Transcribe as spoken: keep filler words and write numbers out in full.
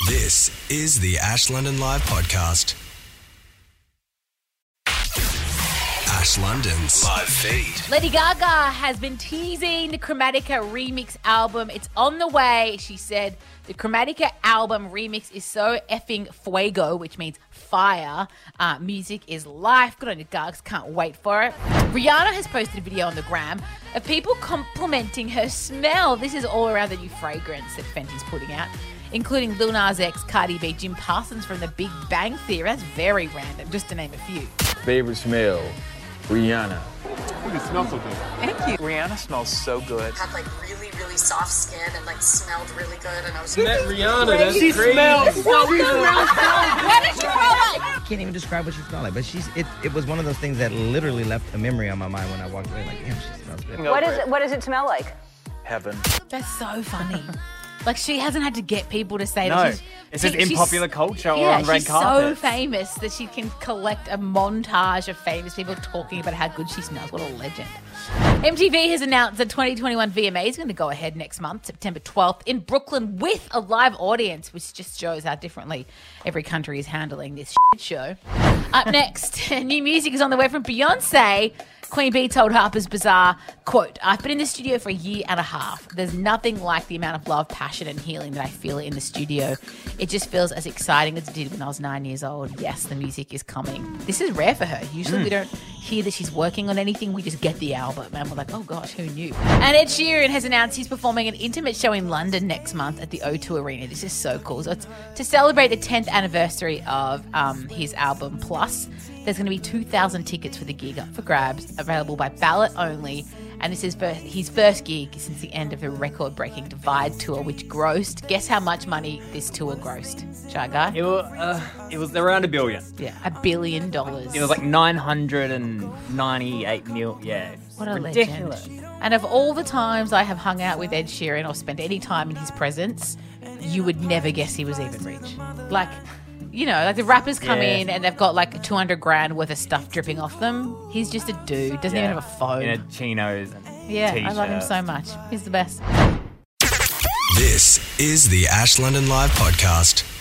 This is the Ash London Live podcast. Ash London's live feed. Lady Gaga has been teasing the Chromatica remix album. It's on the way. She said the Chromatica album remix is so effing fuego, which means fire. Uh, music is life. Good on you, Gags. Can't wait for it. Rihanna has posted a video on the gram of people complimenting her smell. This is all around the new fragrance that Fenty's putting out, including Lil Nas X, Cardi B, Jim Parsons from The Big Bang Theory. That's very random, just to name a few. Favorite smell, Rihanna. You smell so good. Thank you. Rihanna smells so good. Had like really, really soft skin and like smelled really good, and I was Met Rihanna, that's She crazy. smells so good. What did she smell like? Can't even describe what she smelled like, but she's it, it was one of those things that literally left a memory on my mind when I walked away. Like, damn, she smells good. What is it? What does it smell like? Heaven. That's so funny. Like, she hasn't had to get people to say No, that she's... it's just she- in she's- popular culture or yeah, on red she's carpet. so famous that she can collect a montage of famous people talking about how good she smells. What a legend. M T V has announced the twenty twenty-one V M A is going to go ahead next month, September twelfth, in Brooklyn with a live audience, which just shows how differently every country is handling this shit show. Up next, new music is on the way from Beyonce. Queen Bee told Harper's Bazaar, quote, "I've been in the studio for a year and a half. There's nothing like the amount of love, passion and healing that I feel in the studio. It just feels as exciting as it did when I was nine years old. Yes, the music is coming." This is rare for her. Usually mm. we don't hear that she's working on anything. We just get the album and we're like, oh gosh, who knew? And Ed Sheeran has announced he's performing an intimate show in London next month at the O two Arena. This is so cool. So it's to celebrate the tenth anniversary of um, his album Plus. There's going to be two thousand tickets for the gig up for grabs, available by ballot only. And this is his first gig since the end of the record-breaking Divide tour, which grossed. Guess how much money this tour grossed, Shy Guy? It was, uh, it was around a billion. Yeah, a billion dollars. It was like nine hundred ninety-eight mil. Yeah. What a ridiculous. legend. And of all the times I have hung out with Ed Sheeran or spent any time in his presence, you would never guess he was even rich. Like... You know, like the rappers come Yeah. in and they've got like two hundred grand worth of stuff dripping off them. He's just a dude, doesn't Yeah. even have a phone. In a chinos and yeah, t-shirt. I love him so much. He's the best. This is the Ash London Live podcast.